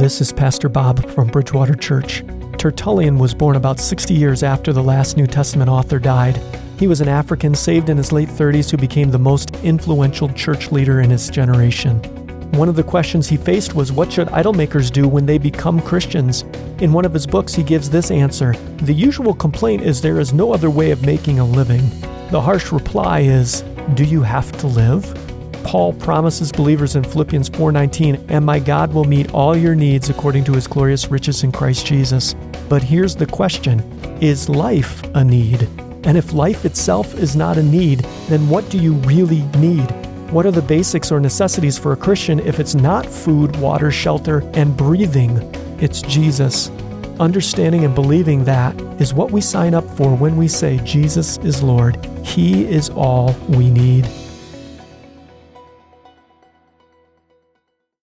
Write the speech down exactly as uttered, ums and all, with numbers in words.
This is Pastor Bob from Bridgewater Church. Tertullian was born about sixty years after the last New Testament author died. He was an African saved in his late thirties who became the most influential church leader in his generation. One of the questions he faced was, what should idol makers do when they become Christians? In one of his books, he gives this answer: the usual complaint is there is no other way of making a living. The harsh reply is, do you have to live? Paul promises believers in Philippians four nineteen, and my God will meet all your needs according to his glorious riches in Christ Jesus. But here's the question: is life a need? And if life itself is not a need, then what do you really need? What are the basics or necessities for a Christian if it's not food, water, shelter, and breathing? It's Jesus. Understanding and believing that is what we sign up for when we say Jesus is Lord. He is all we need.